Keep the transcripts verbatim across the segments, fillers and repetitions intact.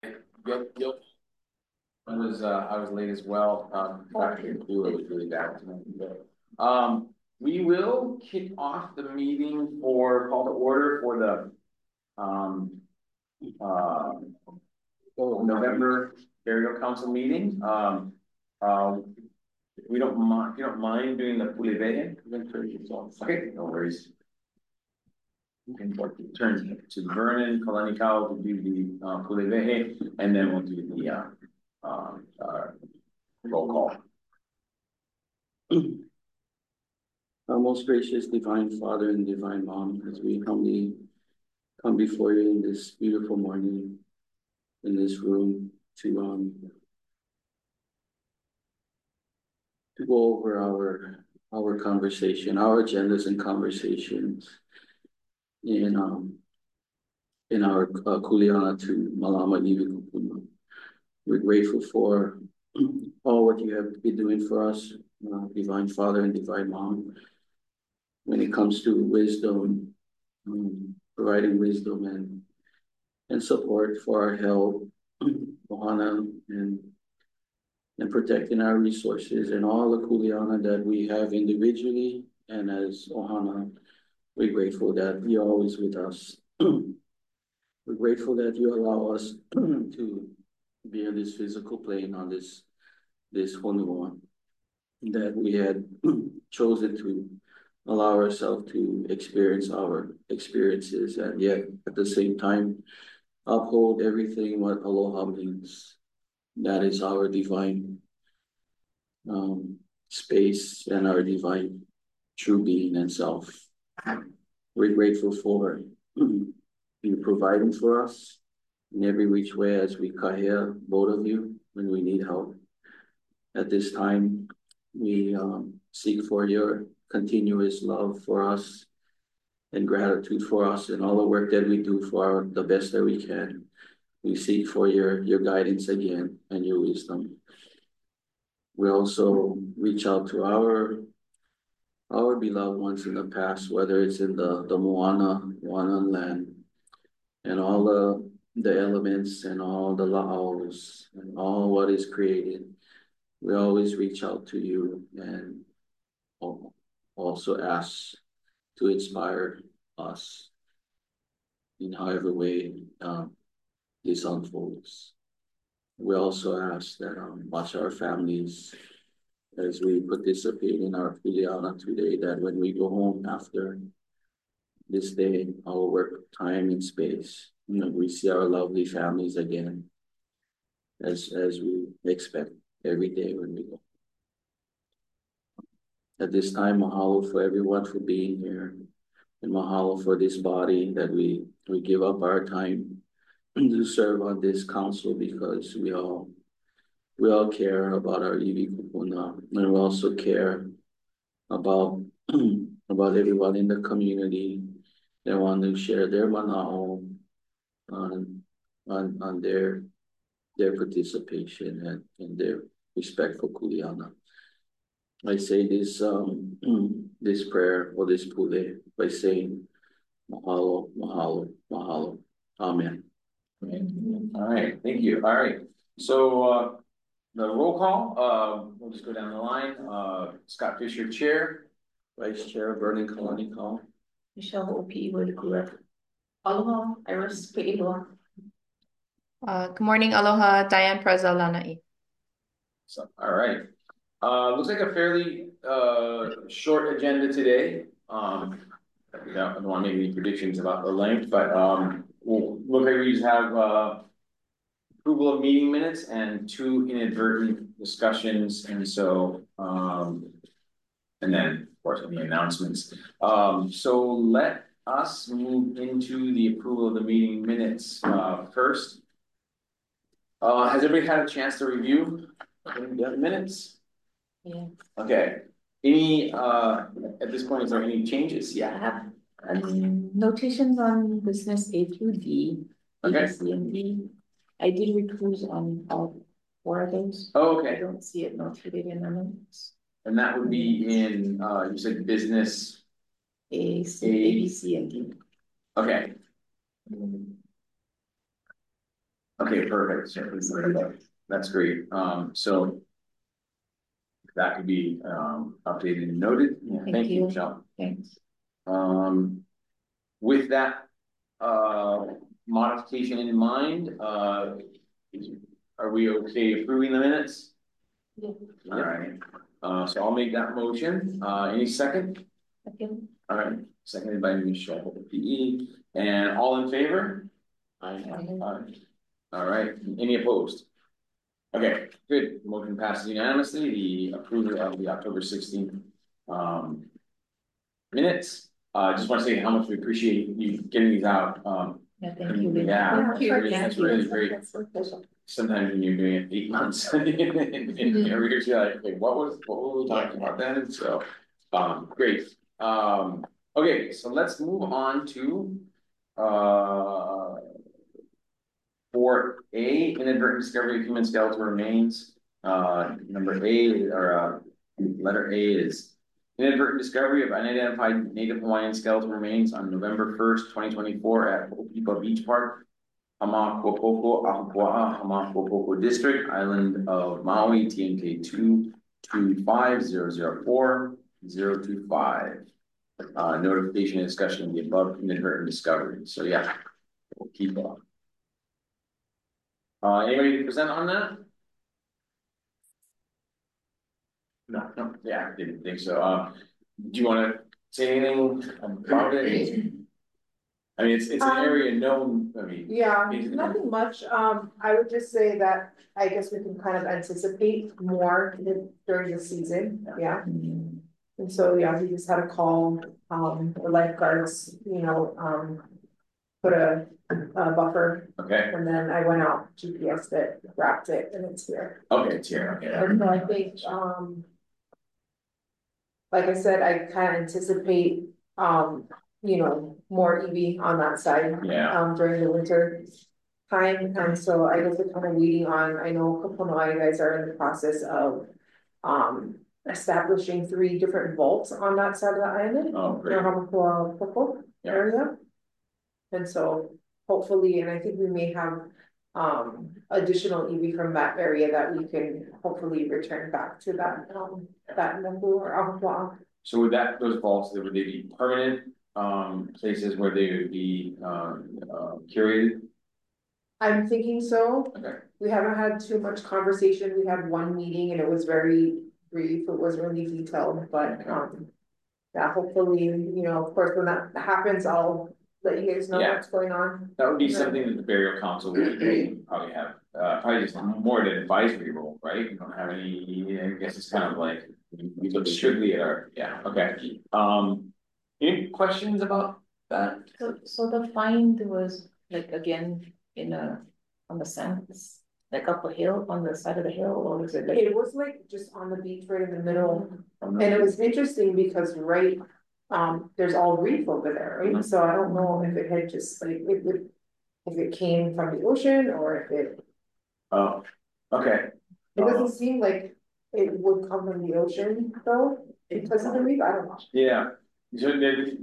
Yep, yep. I was, uh, I was late as well. Um, traffic in Kula was really bad tonight. But, Um, we will kick off the meeting for call to order for the, um, uh, November Burial Council meeting. Um, um, if we don't mind, if you don't mind doing the Puliveje. Okay, no worries. We can turn to Vernon Kalanikau to do the, uh, Puliveje, and then we'll do the, uh, um, uh, roll call. Our most gracious divine Father and divine Mom, as we humbly come before you in this beautiful morning, in this room, to um to go over our our conversation, our agendas and conversations in um in our uh, Kuleana to Malama Iwi Kupuna. We're grateful for all what you have been doing for us, uh, divine Father and divine Mom, when it comes to wisdom, um, providing wisdom and and support for our health, Ohana, and and protecting our resources and all the kuleana that we have individually and as Ohana. We're grateful that you're always with us. We're grateful that you allow us to be on this physical plane on this this honua that we had chosen to allow ourselves to experience our experiences and yet at the same time uphold everything what aloha means. That is our divine um, space and our divine true being and self. We're grateful for you providing for us in every which way as we kahea, both of you, when we need help. At this time, we um, seek for your continuous love for us and gratitude for us and all the work that we do for our, the best that we can. We seek for your, your guidance again and your wisdom. We also reach out to our our beloved ones in the past, whether it's in the, the Moana, Moana land, and all the the elements and all the laos and all what is created. We always reach out to you and also ask to inspire us in however way um, this unfolds. We also ask that um, watch our families as we participate in our Kuleana today, that when we go home after this day, our work time and space, you know, we see our lovely families again as as we expect every day when we go. At this time, mahalo for everyone for being here, and mahalo for this body that we we give up our time to serve on this council because we all we all care about our iwi kupuna, and we also care about about everyone in the community that want to share their manao on on on their their participation and, and their respect for kuleana. I say this um this prayer or this pule by saying mahalo, mahalo, mahalo. Amen. Okay. All right, thank you. All right, so uh, the roll call, uh, we'll just go down the line. Uh, Scott Fisher, Chair. Vice Chair Vernon Kalani Call. Michelle Opi Wadikura. Aloha, Iris Kaiwa. Uh, good morning, aloha, Diane Prazalanai. So, all right. Uh, looks like a fairly uh, short agenda today. Um, we don't, I don't want to make any predictions about the length, but um, we'll look like we just have uh, approval of meeting minutes and two inadvertent discussions, and so um, and then of course any announcements. Um, so let us move into the approval of the meeting minutes uh, first. Uh, has everybody had a chance to review the minutes? Yeah. Okay. Any uh at this point, is there any changes? I Yeah. have um, notations on business A through D, A, Okay. B, C, and D. I did recuse on all four of those. Oh, I okay. don't see it notated in the notes. And that would be in uh you said business. A, C, A- A, B, C, and D. Okay. Okay, perfect, so that's great, um, so. That could be, um, updated and noted, yeah, Thank thank you, you. Michelle. Thanks. Um, with that, uh, modification in mind, uh. Are we okay approving the minutes? Yeah. All right, uh, so I'll make that motion, uh, any second? Okay. All right, seconded by Michelle P E, and all in favor? I, Aye. All right, any opposed? Okay, good, motion passes unanimously, the approval of the October sixteenth, um. Minutes, uh, just wanna say how much we appreciate you getting these out, um. Yeah, thank you. Yeah, Yeah, really- that's really great. Sometimes when you're doing it eight months in, in, in arrears, you're like, okay, what was, what were we talking about then? So, um, great. Um, okay, so let's move on to, uh. For A, inadvertent discovery of human skeletal remains, uh, number A, or, uh, letter A is. Inadvertent discovery of unidentified native Hawaiian skeletal remains on November first, twenty twenty-four at Ho'opipa Beach Park. Hamakuapoko, Ahupua'a, Hamakuapoko District, Island of Maui, T N K two two five zero zero four zero two five. Uh, notification and discussion of the above inadvertent discovery, so yeah, we'll keep on. Uh, anybody to present on that? No, no, yeah, I didn't think so, um, do you wanna say anything about it? I mean, it's, it's an Um, area known, I mean. Yeah, basically- nothing much, um, I would just say that I guess we can kind of anticipate more in- during the season, yeah. And so, yeah, we just had a call, um, the lifeguards, you know, um. Put a, a buffer, Okay, and then I went out, G P S it, wrapped it, and it's here. okay, it's here, okay. And so I think, um. Like I said, I kind of anticipate, um, you know, more E V on that side. Yeah. Um, during the winter time, and so I guess we're kind of waiting on, I know Kaponoa, you guys are in the process of. Um, establishing three different vaults on that side of the island. Oh, The great. Hamakua Yeah. area. And so hopefully, and I think we may have um additional E V from that area that we can hopefully return back to that um that number or Ahupua'a. So would that, those vaults, would they be permanent, um, places where they would be, um, uh, curated? I'm thinking so. Okay. We haven't had too much conversation. We had one meeting and it was very brief. It wasn't really detailed, but um. Yeah, hopefully, you know, of course, when that happens, I'll let you guys know Yeah. what's going on. That would be Yeah. something that the burial council would probably have, uh, probably just more an advisory role, right? You don't have any, I guess it's kind of like, we look strictly at our, yeah, okay. Um, any questions about that? So, so the find was like again in a, on the sands, like up a hill, on the side of the hill, or was it like? It was like just on the beach right in the middle, From and the- it was interesting because right, um, there's all reef over there, right? So I don't know if it had just like, it would. If it came from the ocean or if it, Oh, okay. it doesn't seem like it would come from the ocean though, because of the reef, I don't know. Yeah, so there's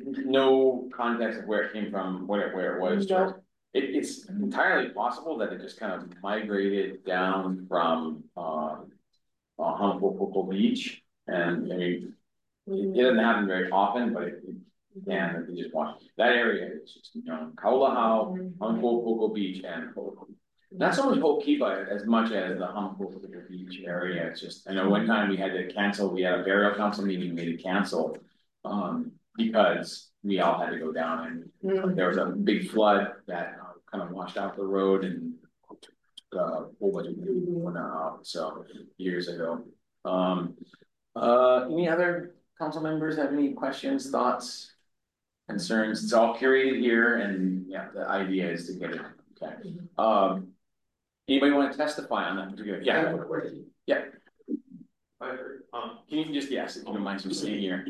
no context of where it came from, where, where it was. No. It, it's entirely possible that it just kind of migrated down from, um, uh, Honolulu Beach, and I mean, it doesn't happen very often, but it, it can, if you just watch, that area is just, you know, Kaulahau, Honolulu Beach, and not so much Ho'okipa as much as the Honolulu Beach area. It's just, I know one time we had to cancel, we had a burial council meeting, we had to cancel. Um, because we all had to go down and there was a big flood that uh, kind of washed out the road and. Uh, a whole bunch of people went out, so years ago. Um, uh, any other council members have any questions, thoughts? Concerns? It's all curated here and yeah, the idea is to get it, okay. Um. Anybody want to testify on that particular? Yeah. Yeah. Um, can you just, yes, if you don't mind some staying here.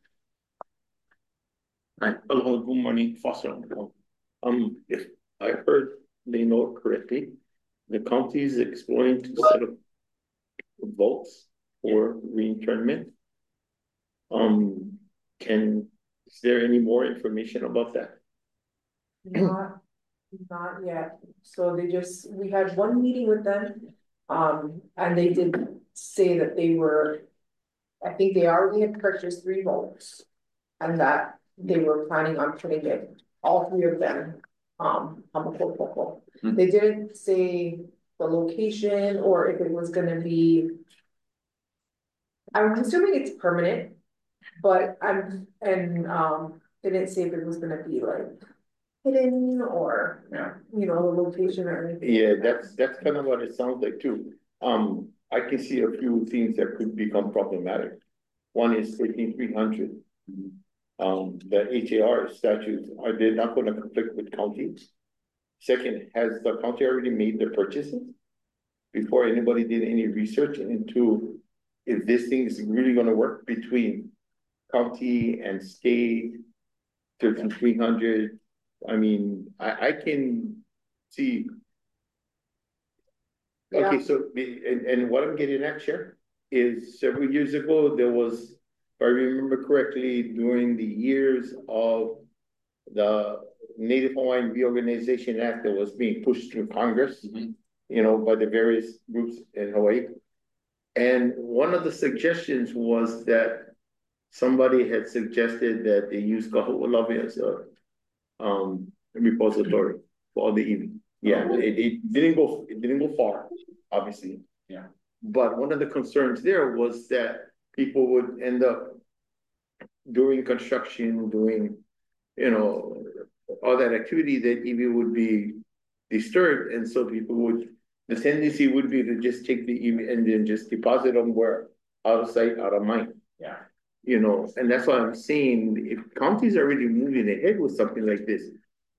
Right, hello, good morning, Foster. Um, if I heard they know correctly, the county is exploring to set up vaults for reinternment. Um, can, is there any more information about that? Not, Not yet, so they just, we had one meeting with them, um, and they did say that they were. I think they already had purchased three votes. And that they were planning on putting it, all three of them, um, on the portfolio. Hmm. They didn't say the location or if it was gonna be. I'm assuming it's permanent, but I'm, and, um, they didn't say if it was gonna be like hidden or, Yeah. you know, the location or anything. Yeah, that's, that's kind of what it sounds like too. Um, I can see a few things that could become problematic. One is thirteen three hundred. Um, the H A R statutes, are they not gonna conflict with counties? Second, has the county already made the purchases? Before anybody did any research into if this thing is really gonna work between county and state, thirteen three hundred, I mean, I, I can see. Okay, Yeah. so, the- and, and what I'm getting at, Chair, is several years ago, there was, if I remember correctly, during the years of the Native Hawaiian Reorganization Act that was being pushed through Congress, Mhm. you know, by the various groups in Hawaii. And one of the suggestions was that somebody had suggested that they use Kaho'olawe as a um repository for all the E V. Yeah, it, it didn't go, it didn't go far, obviously. Yeah. But one of the concerns there was that people would end up doing construction, doing, you know, all that activity, that E V would be disturbed, and so people would, the tendency would be to just take the E V and then just deposit them where out of sight, out of mind. Yeah. You know, and that's why I'm saying, if counties are really moving ahead with something like this,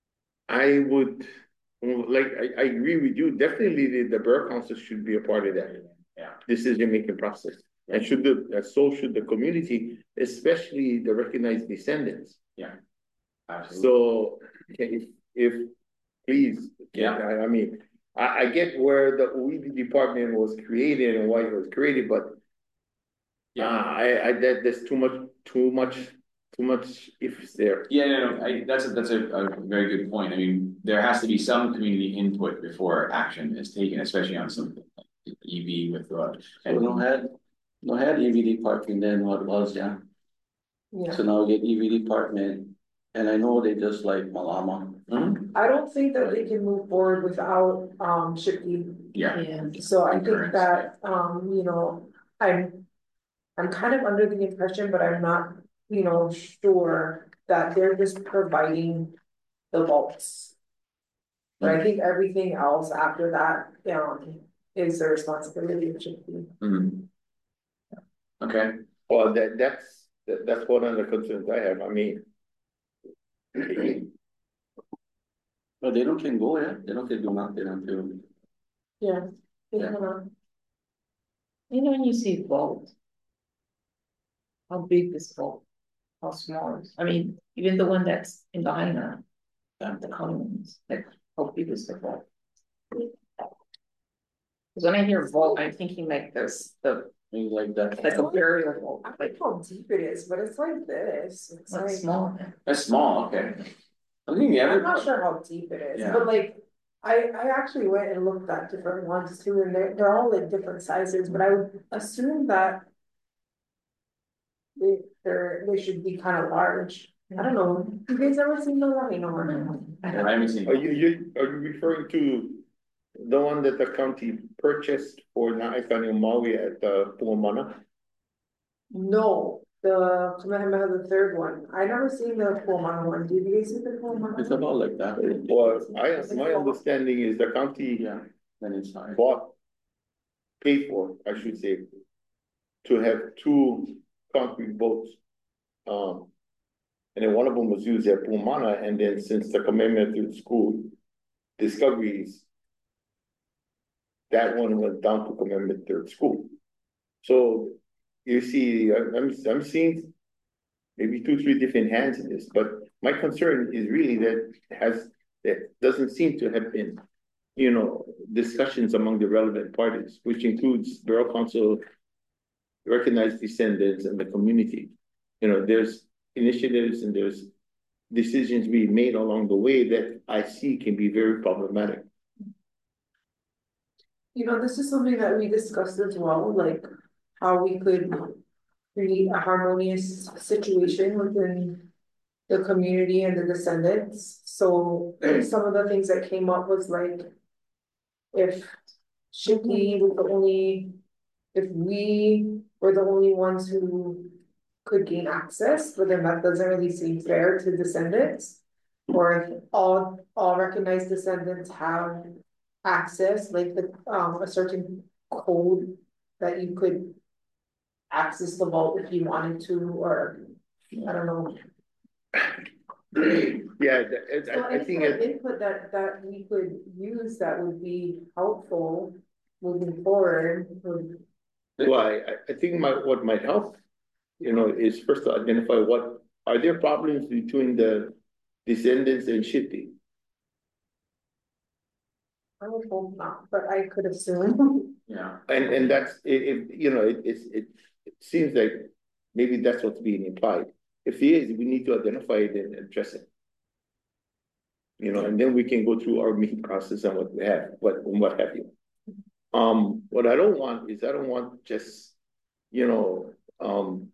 I would, like, I, I agree with you, definitely the, the Borough Council should be a part of that. Yeah. Decision-making process, and should the, uh, so should the community, especially the recognized descendants. Absolutely. So, if, if, please. Yeah. I, I mean, I, I get where the O E B department was created and why it was created, but Yeah. uh, I, I, that, there's too much, too much, too much ifs there. Yeah, no, no, I, that's a, that's a, a very good point. I mean, there has to be some community input before action is taken, especially on something like E V with, uh. So we don't had, no had E V D parking then, what was, yeah. Yeah, So now we get E V D department, and I know they just like Malama. Mhm. I don't think that they can move forward without, um, Shipkey. Yeah, Yeah. So I think Concurrence. that, um, you know, I'm, I'm kind of under the impression, but I'm not, you know, sure that they're just providing the vaults. But I think everything else after that, um, is the responsibility of Shipkey. Mhm. Okay, Well, that, that's, that, that's one of the concerns I have, I mean. But they don't can go, yeah, they don't can do nothing until. Yeah. Yeah. You know, when you see vault. How big is vault? How small is, I mean, even the one that's in the Haina, um, the commons, like, how big is the vault? Cause when I hear vault, I'm thinking like this, the, Things like that. like a burial vault, I like, don't know how deep it is, but it's like this, it's like like, small. that's small, okay. I think the I'm other. not sure how deep it is, Yeah. but like. I, I actually went and looked at different ones too, and they're, they're all like different sizes, but I would assume that. They, they're, they should be kind of large, I don't know, you guys ever seen the Rhino one? I I don't, haven't seen. Are you, you, are you referring to the one that the county purchased for Na'ikani Maui at the Puamana? No, the Kamehameha the third one, I never seen the Puamana one, did you guys see the It's Puamana? about like that. Well, I, my understanding is the county Yeah, then it's high. bought, paid for, I should say, to have two concrete boats. Um, and then one of them was used at Puamana, and then since the commitment to school discoveries, that one went down to Commitment Third School. So you see, I- I'm, I'm seeing maybe two, three different hands in this, but my concern is really that has, that doesn't seem to have been, you know, discussions among the relevant parties, which includes Borough Council, recognized descendants and the community. You know, there's initiatives and there's decisions being made along the way that I see can be very problematic. You know, this is something that we discussed as well, like how we could create a harmonious situation within the community and the descendants. So some of the things that came up was like, if Shipley was the only, if we were the only ones who could gain access, but then that doesn't really seem fair to descendants. Or if all, all recognized descendants have access, like the, um, a certain code that you could access the vault if you wanted to, or I don't know. Yeah, th- So I, I any think kind of it, input that, that we could use that would be helpful moving forward would. well, I, I think my, what might help, you know, is first to identify what, are there problems between the descendants and Shipley? I would hope not, but I could assume. Yeah. And, and that's, it, it, you know, it, it's, it, it seems like maybe that's what's being implied. If it is, we need to identify it and address it. You know, and then we can go through our meeting process and what we have, what, and what have you. Um, what I don't want is I don't want just, you know, um,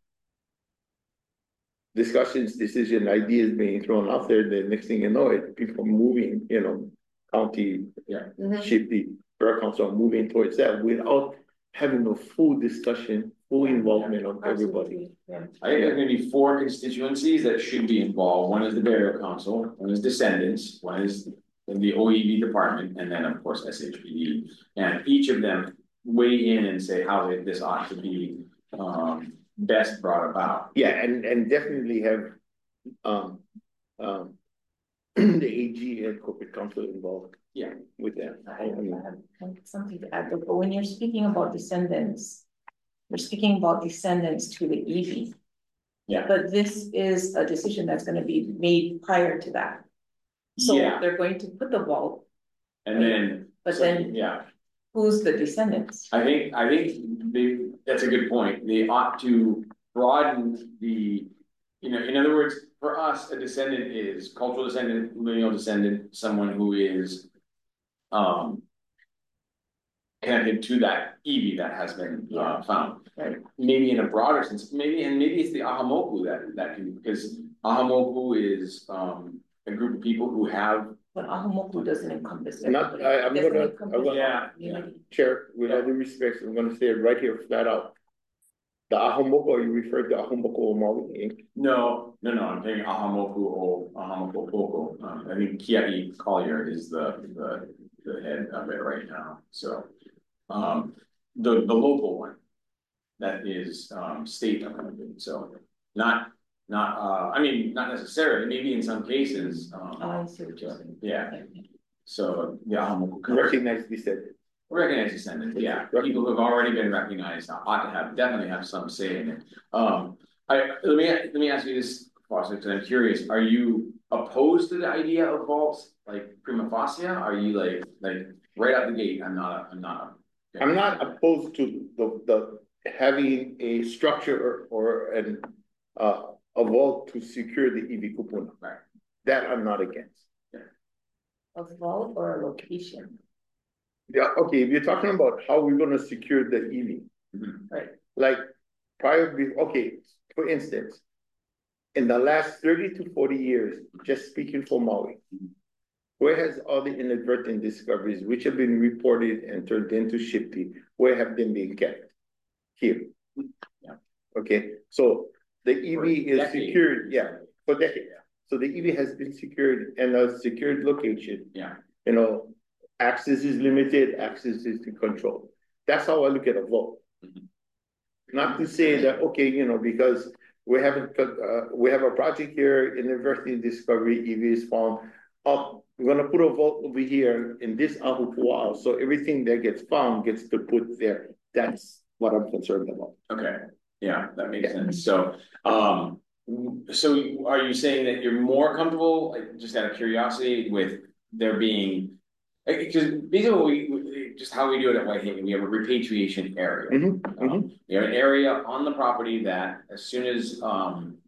discussions, decision, ideas being thrown out there, the next thing you know, it, people moving, you know, county, yeah, Mhm. Shipley, borough council moving towards that without having a full discussion, full involvement of everybody. Absolutely, yeah. I think there's gonna be four constituencies that should be involved. One is the burial council, one is descendants, one is the O E V department, and then of course S H P D. And each of them weigh in and say how they- this ought to be um best brought about. Yeah, and, and definitely have, um, um, the A G and corporate council involved. Yeah. With that. I have, I have something to add, but when you're speaking about descendants, you're speaking about descendants to the E V. Yeah. But this is a decision that's gonna be made prior to that. So Yeah. they're going to put the vault, And then. But so, then- Yeah. who's the descendants? I think, I think they, that's a good point. They ought to broaden the, you know, in other words, for us, a descendant is cultural descendant, lineal descendant, someone who is um connected to that E V that has been uh found. Right. Maybe in a broader sense, maybe, and maybe it's the Ahamoku that that can, because Ahamoku is um a group of people who have. But Ahumoku doesn't encompass Not- everybody. I- I'm It doesn't gonna- encompass I'm gonna- the Yeah, community. Chair, with all due respect, I'm gonna say it right here flat out. The Ahomoko, you refer to Ahomoko Maui Incorporated. No, no, no, I'm thinking Ahamoku o Ahamoku Oko. Um, I think Kiai Collier is the, the, the head of it right now, so. Um, the, the local one. That is, um, state appointed, so, not, not, uh, I mean, not necessarily, maybe in some cases, Oh, um, I see what you're saying. yeah. So, the Ahamoku. Recognize descendant. Recognized descendants, yeah, people who have already been recognized ought to have, definitely have some say in it. Um, I, let me, let me ask you this, Foster, because I'm curious, are you opposed to the idea of vaults, like prima facie? Are you like, like, right out the gate, I'm not, I'm not. I'm not opposed to the, the, having a structure or, or an, uh, a vault to secure the E V kupuna. Right. That I'm not against. A vault or a location, Yeah, okay, if you're talking about how we're gonna secure the E V. Mhm. right? Like, prior, be- okay, for instance. In the last thirty to forty years, just speaking for Maui. Where has all the inadvertent discoveries which have been reported and turned into Shipley, where have they been kept? Here. Yeah. Okay, so the E For V is decades. secured, yeah, for decades. So the E V has been secured in a secured location. Yeah. You know, access is limited, access is controlled. That's how I look at a vote. Mhm. Not to say that, okay, you know, because we haven't, uh, we have a project here, inadvertent discovery, E V is found. Oh, we're gonna put a vault over here in this Ahupua'a, so everything that gets found gets to put there. That's what I'm concerned about. Okay, yeah, that makes Yeah. sense, so, um, so are you saying that you're more comfortable, like, just out of curiosity, with there being. Because basically, what we, we, just how we do it at Whitehaven, we have a repatriation area. Mhm, Um, we have an area on the property that as soon as, um,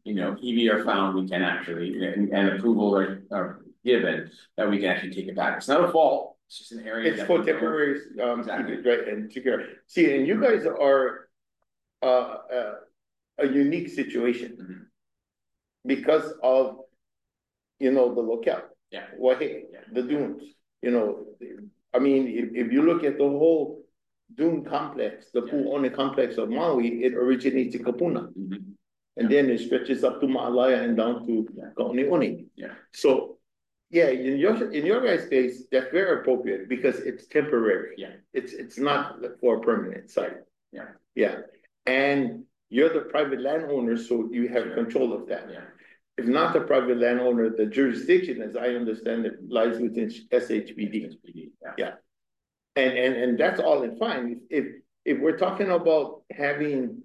you know, E V are found, we can actually, and, and approval are, are given, that we can actually take it back. It's not a fault, it's just an area. It's that for we don't- temporary, um, Exactly. right, and secure. See, and you guys are, uh, uh, a unique situation. Mhm. Because of, you know, the locale. Yeah. Wahe, Yeah. the dunes, you know, I mean, if, if you look at the whole dune complex, the Yeah. Pu'one complex of Maui, it originates in Kapuna. Mhm. And then it stretches up to Ma'alaya and down to Yeah. Kauni'oni. Yeah. So, yeah, in your, in your guys' case, that's very appropriate because it's temporary. Yeah. It's, it's not for a permanent site. Yeah. Yeah, and you're the private landowner, so you have Sure. control of that. Yeah. If not the private landowner, the jurisdiction, as I understand it, lies within S H P D. Yeah. Yeah. And, and, and that's all in fine. If, if we're talking about having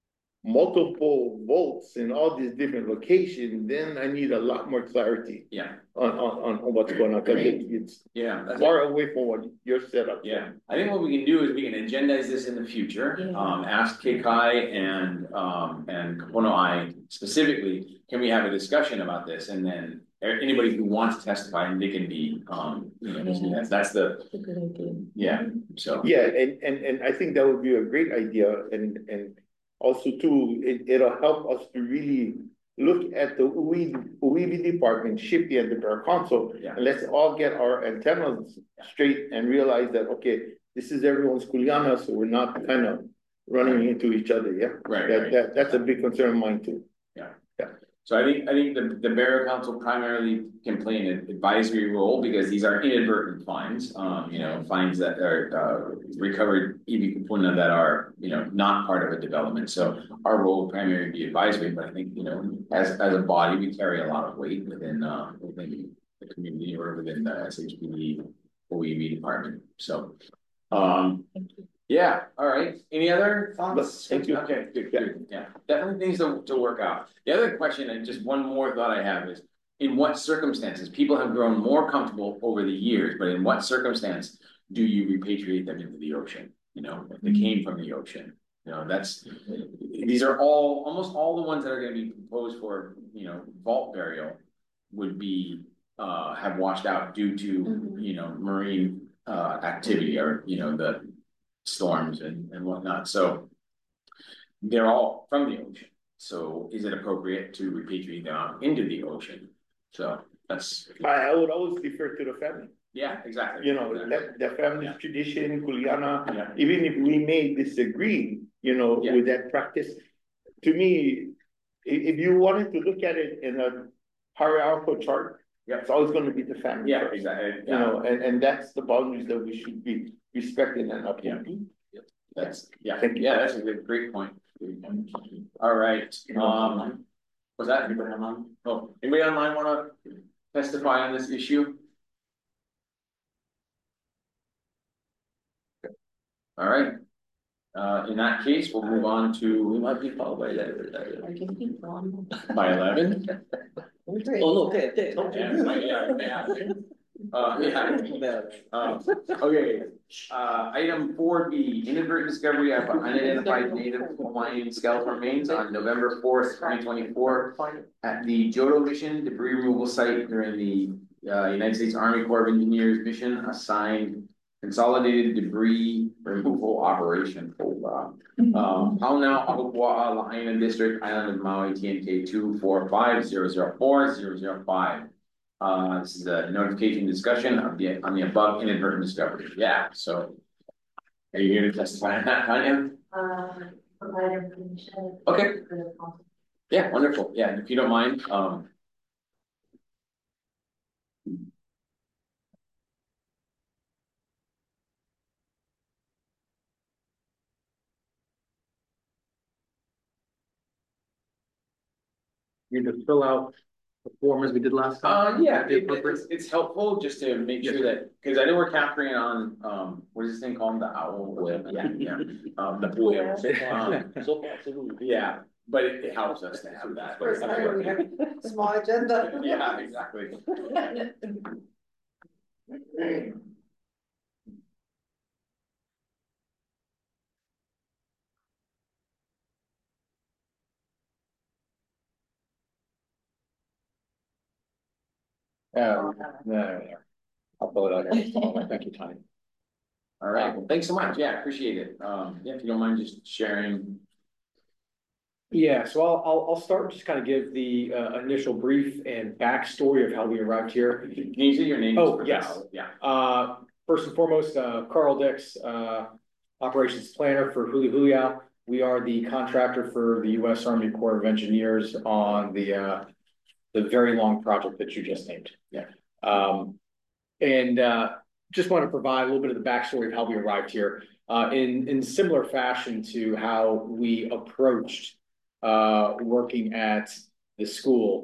multiple votes in all these different locations, then I need a lot more clarity Yeah, on, on, on what's going on, because it, it's yeah. that's- far away from what you're set up. for. Yeah, I think what we can do is we can agendize this in the future, Yeah. um, ask K Kai and, um, and Kapono I specifically, can we have a discussion about this? And then a- anybody who wants to testify, and they can be, um, you know, Yeah. that's, that's the, That's a good idea. yeah, so. Yeah, and, and, and I think that would be a great idea, and, and also too, it, it'll help us to really look at the U I B department, SHPE and the Borough Council, Yeah. and let's all get our antennas straight and realize that, okay, this is everyone's kuleana, so we're not kind of running into each other, yeah? Right, That, right. that, that's a big concern of mine too. So I think, I think the, the Borough Council primarily can play an advisory role because these are inadvertent fines, um, you know, fines that are, uh, recovered E V kupuna that are, you know, not part of a development. So our role would primarily be advisory, but I think, you know, as, as a body, we carry a lot of weight within, uh, within the community or within the S H P D O E V department, so. Um, Thank you. yeah, all right. Any other thoughts? Thank you. Okay, good, good, yeah, definitely things to, to work out. The other question, and just one more thought I have is, in what circumstances, people have grown more comfortable over the years, but in what circumstance do you repatriate them into the ocean? You know, if they came from the ocean, you know, that's, these are all, almost all the ones that are gonna be proposed for, you know, vault burial would be, uh, have washed out due to, Mhm. you know, marine, uh, activity or, you know, the storms and, and whatnot, so they're all from the ocean. So is it appropriate to repatriate them out into the ocean? So that's, I, I would always defer to the family, yeah, exactly. you know, Exactly. that, the family's Yeah. tradition, kuleana, Yeah, even if we may disagree, you know, Yeah. with that practice, to me, i- if you wanted to look at it in a hierarchical chart, Yeah. it's always gonna be the family yeah, first. exactly, You yeah, know, and, and that's the boundaries that we should be respecting and upholding. that's, yeah, Thank you. yeah, that's a good, great point. Great point. All right, um, was that anybody online? Oh, anybody online wanna testify on this issue? All right, uh, in that case, we'll move on to, we might be followed by that, I can keep on. by eleven. Oh, no, ten, ten. Yeah, yeah, yeah. Uh, yeah. Uh, okay, uh, item four B, inadvertent discovery of unidentified native Hawaiian skeletal remains on November fourth, twenty twenty-four. At the Jodo Mission debris removal site during the, uh, United States Army Corps of Engineers mission assigned consolidated debris removal operation. Uh, Um, Pauna, Ahupua'a, Lahaina District, Island of Maui, T N K two four five zero zero four zero zero five. Uh, this is a notification discussion of the, on the above inadvertent discovery, yeah, so. Are you here to testify on that, Tanya? Uh, provide information. Okay. For the council. Yeah, wonderful, yeah, if you don't mind, um. You just fill out the form as we did last time? Uh, yeah, The it- appropriate- it's, it's helpful just to make sure that, cause I know we're capturing it on, um, what is this thing called, the owl, whale? Yeah, yeah, um, the whale. Um, So far, absolutely. Yeah, but it, it helps us to have that. First time we have small agenda. Yeah, exactly. Uh, no, I'll pull it out. Thank you, Tony. All right, well, thanks so much. Yeah, appreciate it. Um, yeah, if you don't mind just sharing. Yeah, so I'll, I'll, I'll start, just kind of give the, uh, initial brief and backstory of how we arrived here. Can you say your name? Oh, for yes. now? Yeah. Uh, first and foremost, uh, Carl Dix, uh, operations planner for Huli Huliao. We are the contractor for the U S Army Corps of Engineers on the, uh, the very long project that you just named. Yeah. Um, and, uh, just want to provide a little bit of the backstory of how we arrived here, uh, in, in similar fashion to how we approached uh, working at the school.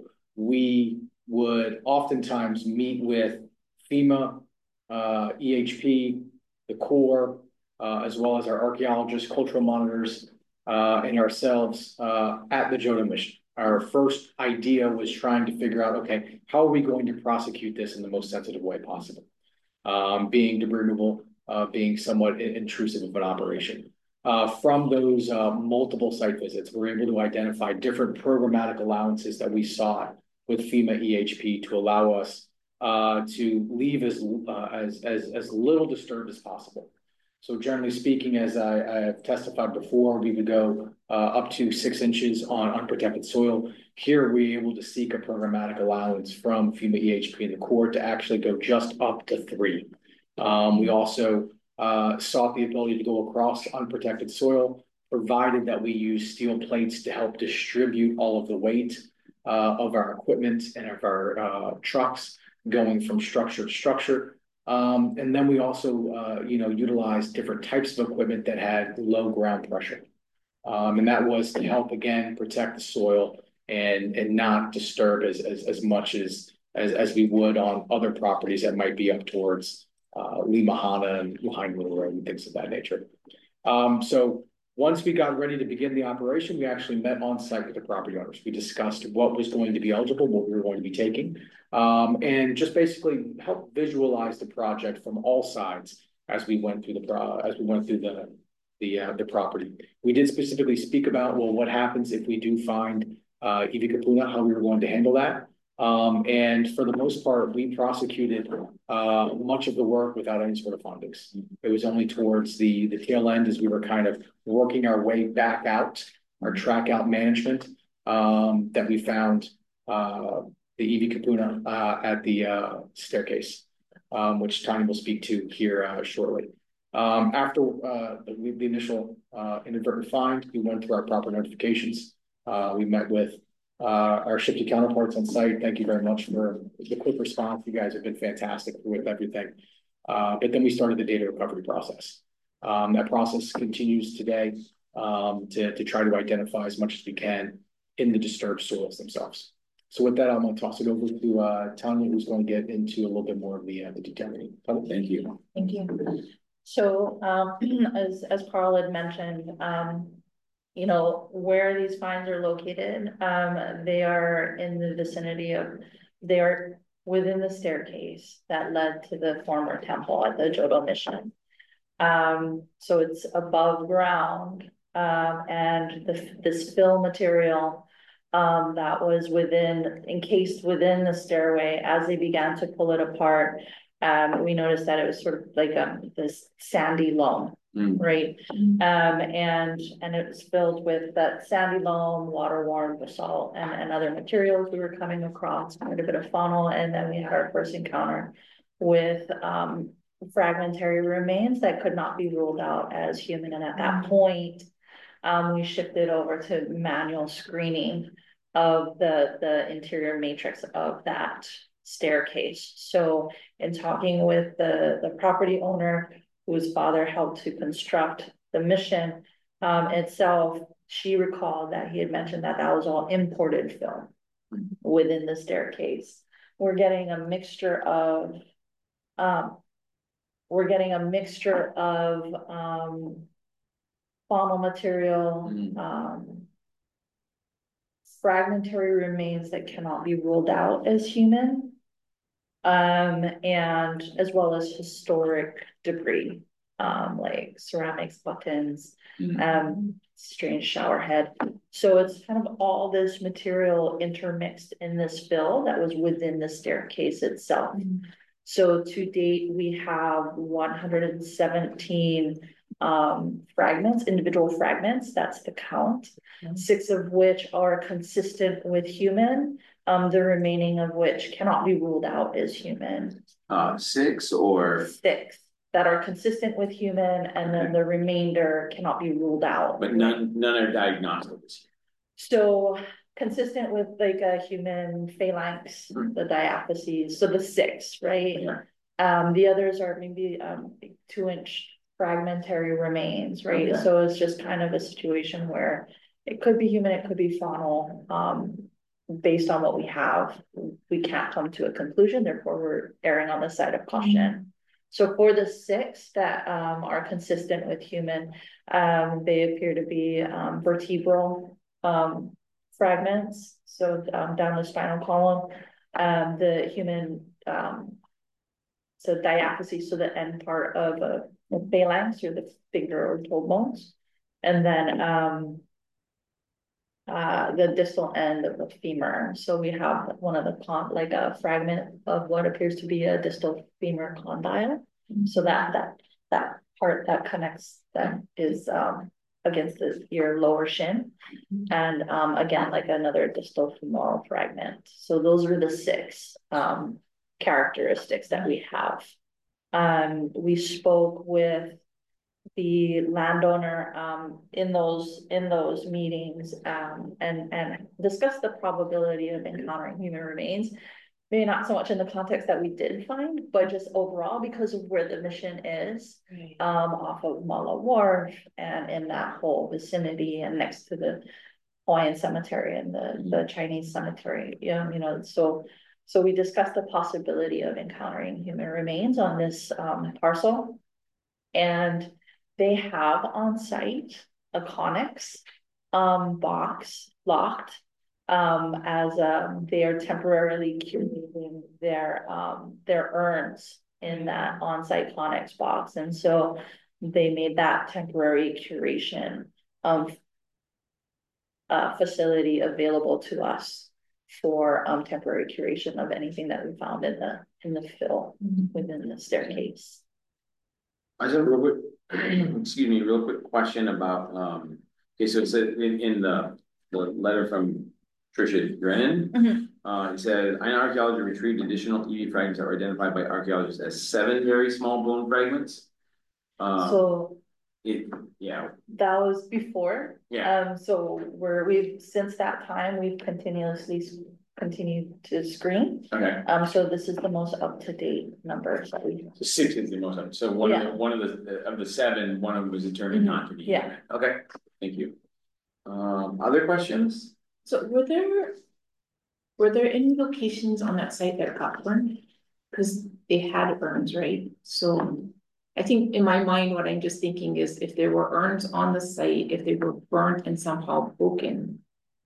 We would oftentimes meet with FEMA, uh, E H P, the Corps, uh, as well as our archaeologists, cultural monitors, uh, and ourselves uh, at the Jodo mission. Our first idea was trying to figure out, okay, how are we going to prosecute this in the most sensitive way possible? Um, being debris removal, uh, being somewhat intrusive of an operation. Uh, from those uh, multiple site visits, we're able to identify different programmatic allowances that we sought with FEMA E H P to allow us uh, to leave as, uh, as, as, as little disturbed as possible. So generally speaking, as I, I have testified before, we would go uh, up to six inches on unprotected soil. Here, we're able to seek a programmatic allowance from FEMA E H P and the Corps to actually go just up to three. Um, we also uh, sought the ability to go across unprotected soil, provided that we use steel plates to help distribute all of the weight uh, of our equipment and of our uh, trucks going from structure to structure. Um, and then we also, uh, you know, utilized different types of equipment that had low ground pressure. Um, and that was to help, again, protect the soil and, and not disturb as, as, as much as, as, as we would on other properties that might be up towards uh, Limahana and Lahaina Road and things of that nature. Um, so once we got ready to begin the operation, we actually met on site with the property owners. We discussed what was going to be eligible, what we were going to be taking, um, and just basically help visualize the project from all sides as we went through the pro as we went through the the uh, the property. We did specifically speak about, well, what happens if we do find uh, Iwi Kupuna, how we were going to handle that. Um, and for the most part, we prosecuted uh, much of the work without any sort of findings. It was only towards the, the tail end as we were kind of working our way back out, our track out management, um, that we found uh, the Iwi Kupuna uh, at the uh, staircase, um, which Tanya will speak to here uh, shortly. Um, after uh, the, the initial uh, inadvertent find, we went through our proper notifications. Uh, we met with uh, our shifty counterparts on site. Thank you very much for the quick response. You guys have been fantastic with everything. Uh, but then we started the data recovery process. Um, that process continues today um, to, to try to identify as much as we can in the disturbed soils themselves. So with that, I'm going to toss it over to uh, Tanya, who's going to get into a little bit more of the, uh, the detail. Thank you. Thank you. So, um, as, as Carl had mentioned, um, you know, where these finds are located, um, they are in the vicinity of, they are within the staircase that led to the former temple at the Jodo mission. Um, so it's above ground, um, and the, this fill material, um, that was within, encased within the stairway, as they began to pull it apart, um, we noticed that it was sort of like um this sandy loam, mm. right? Um, and and it was filled with that sandy loam, water-worn basalt, and, and other materials we were coming across, quite a bit of faunal, and then we had our first encounter with um fragmentary remains that could not be ruled out as human. And at that point, um, we shifted over to manual screening of the the interior matrix of that staircase. So in talking with the, the property owner whose father helped to construct the mission um, itself, she recalled that he had mentioned that that was all imported film within the staircase. We're getting a mixture of, um, we're getting a mixture of um, faunal material, um, fragmentary remains that cannot be ruled out as human, um, and as well as historic debris um, like ceramics, buttons, Mhm. um, strange shower head. So it's kind of all this material intermixed in this fill that was within the staircase itself. So to date, we have one hundred and seventeen um fragments, individual fragments, that's the count. Mhm. Six of which are consistent with human, um, the remaining of which cannot be ruled out as human. Uh, six or, Six that are consistent with human, and then the remainder cannot be ruled out. but none, none are diagnostics. So consistent with like a human phalanx, the diaphyses, so the six, right? Yeah. Um, the others are maybe um two inch fragmentary remains, right? Okay. So it's just kind of a situation where it could be human, it could be faunal, um. Based on what we have, we can't come to a conclusion, therefore we're erring on the side of caution. So for the six that um are consistent with human, um, they appear to be um vertebral um fragments, so um down the spinal column, um the human um. So diaphysis, so the end part of a phalanx or the finger or toe bones, and then um. Uh, the distal end of the femur, so we have one of the con, like a fragment of what appears to be a distal femur condyle. So that that that part that connects that is um against the, your lower shin. And um again, like another distal femoral fragment. So those are the six um characteristics that we have. Um, we spoke with the landowner um in those in those meetings um and and discussed the probability of encountering human remains. Maybe not so much in the context that we did find, but just overall because of where the mission is, Right. um, off of Mala Wharf and in that whole vicinity and next to the Hawaiian cemetery and the, the Chinese cemetery, yeah, you know, so. So we discussed the possibility of encountering human remains on this um parcel. And they have on site a Conex um box locked. Um, as um, they are temporarily curating their um, their urns in that on-site Conex box, and so they made that temporary curation of uh facility available to us for um temporary curation of anything that we found in the in the fill within the staircase. I just have a real quick, excuse me, real quick question about, um, okay, so it said in, in the, the letter from Tricia Drennan. Mhm. Uh, it said, I N archaeology retrieved additional E V fragments that were identified by archaeologists as seven very small bone fragments. Uh, So it, yeah, that was before. Yeah. Um, so we're, we've, since that time, we've continuously s- continued to screen. okay, Um, so this is the most up-to-date numbers that we. so six is the most, so one of Yeah. the, one of the, of the seven, one of them was determined Mhm. not to be. Yeah. human. Okay, thank you. Um, other questions? So were there, were there any locations on that site that got burned? Cause they had urns, right? So I think in my mind, what I'm just thinking is if there were urns on the site, if they were burnt and somehow broken.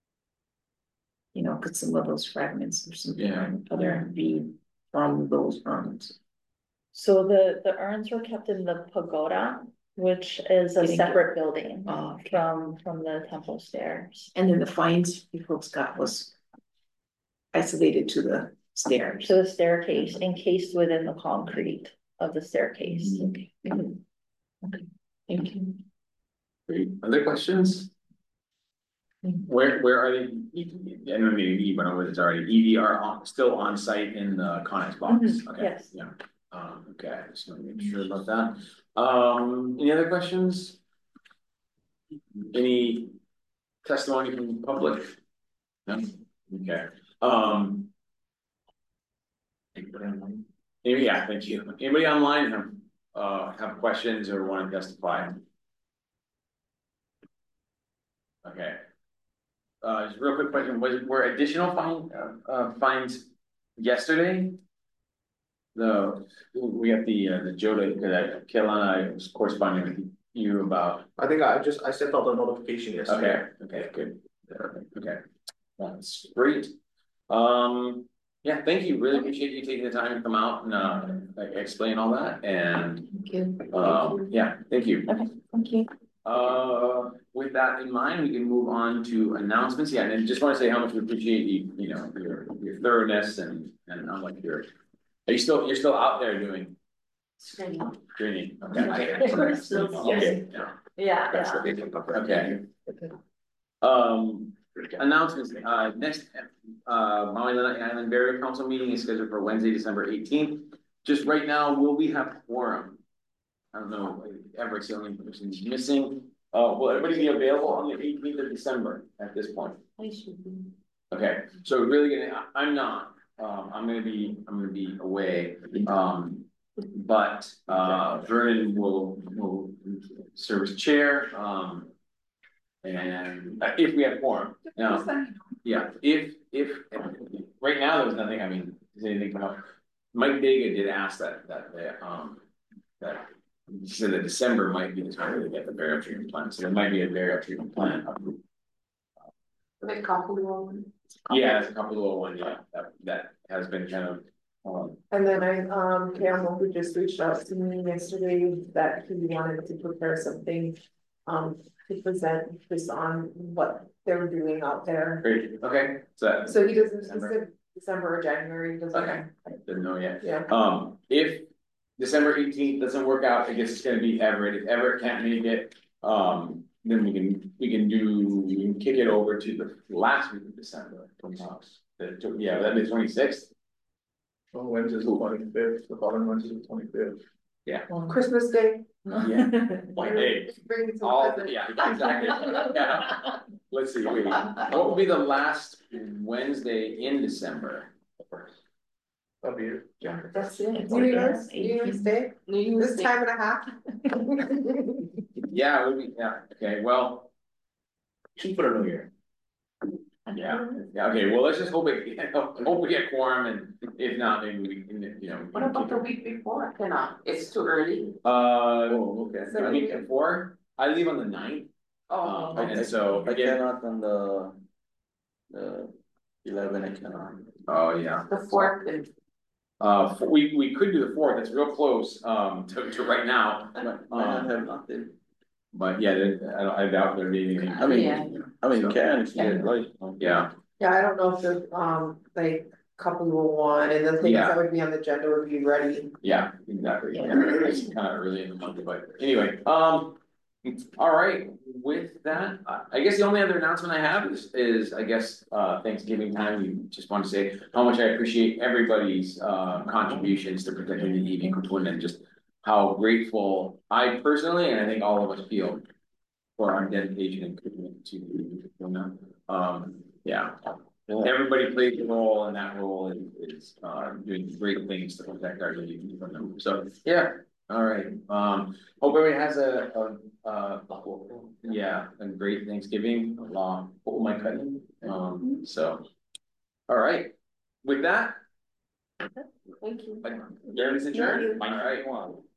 You know, could some of those fragments or something Yeah. or other be from those urns? So the, the urns were kept in the pagoda, which is a Getting- separate building Oh, okay. from, from the temple stairs. And then the fines you folks got was isolated to the stairs. To the staircase, encased within the concrete of the staircase. Okay. Mhm. Okay, thank you. Great. Other questions? Where, where are they? I don't mean E V, but I know it's already, E V are on, still on site in the Conex box, Mhm, okay? yes. Yeah, um, okay, just want to make sure about that. Um, any other questions? Any testimony from the public? No, okay, um. Anybody online? Yeah, thank you. Anybody online have, uh, have questions or want to testify? Okay. Uh, just a real quick question, was, were additional fine, uh, uh, fines yesterday? The, we have the, uh, the Joda, that Kelana, I was corresponding with you about. I think I just, I sent out the notification yesterday. Okay, okay, good, okay, that's great. Um, Yeah, thank you, really appreciate you taking the time to come out and, uh, like, explain all that, and, Thank you. um, yeah, thank you. Okay, thank you. Uh, with that in mind, we can move on to announcements, yeah, and then just wanna say how much we appreciate you, you know, your, your thoroughness and, and how much you're. Are you still, you're still out there doing Screening. training? Okay. We're still- Okay, yeah. Yeah, That's yeah. what they think of. Okay. Um, announcements, uh, next, uh, Maui Lanai Island Burial Council meeting is scheduled for Wednesday, December eighteenth. Just right now, will we have quorum? I don't know, Everett's the only person missing. Uh, will everybody be available on the eighteenth of December at this point? I should be. Okay, so really gonna, I- I'm not, um, I'm gonna be, I'm gonna be away, um. But, uh, Vernon will, will serve as chair, um. And uh, if we have quorum, now, yeah, if, if, right now, there's nothing, I mean, does anything come up? Mike Vega did ask that, that, that, um, that. He said that December might be the time to get the burial treatment plan, so there might be a burial treatment plan approved. Like copy one. Yeah, there's a couple little one, yeah, that, that has been kind of, um, And then I, um, Campbell, who just reached out to me yesterday, that he wanted to prepare something. Um, to present just on what they're doing out there. great, okay, so that, So he doesn't, he December. said December or January, he doesn't. okay, I didn't know yet. Yeah. Um, if December eighteenth doesn't work out, I guess it's gonna be Everett, if Everett can't make it, um, then we can, we can do, we can kick it over to the last week of December. from us. The- Yeah, that'd be twenty-sixth, Oh, Wednesday's the twenty-fifth, the following Wednesday's the twenty-fifth. Christmas Day. yeah, like, hey, Bring some all, presents. yeah, exactly, yeah. Let's see, wait, what will be the last Wednesday in December? That'll be it. Yeah. That's it. New Year's, New Year's Day, New Year's this Day. time and a half. Yeah, it would be, yeah, okay, well, Shoot for the new year. yeah, yeah, okay, well, let's just hope it, hope we get quorum, and if not, maybe we can, you know. we What can about keep the it. week before? Cannot, it's too early. Uh, Oh, okay. I mean, before, I leave on the ninth, Oh, um, and so, I again, cannot on the, the eleven, I cannot. oh, yeah. the fourth and. Uh, f- we, we could do the fourth, that's real close, um, to, to right now, Might, might not have nothing. but yeah, there- I don't, I doubt there being anything. I mean, Yeah. I mean, you can if you get like. Yeah, Yeah, I don't know if the, um, like, couple will want, and the things Yeah. that would be on the agenda would be ready. yeah, exactly, yeah, it's kind of early in the month, but anyway, um. All right, with that, I, I guess the only other announcement I have is, is, I guess, uh, Thanksgiving time, we just want to say how much I appreciate everybody's, uh, contributions to protecting the evening Coquitlam, and just how grateful I personally, and I think all of us feel for our dedication and commitment to the Coquitlam. Um, yeah, everybody plays a role, and that role is, is, uh, doing great things to protect our evening Coquitlam. So, yeah, all right, um, hope everybody has a, a uh, yeah, a great Thanksgiving, long, what am I cutting? Um, so. All right, with that. Thank you. Jeremy's adjourned, all right.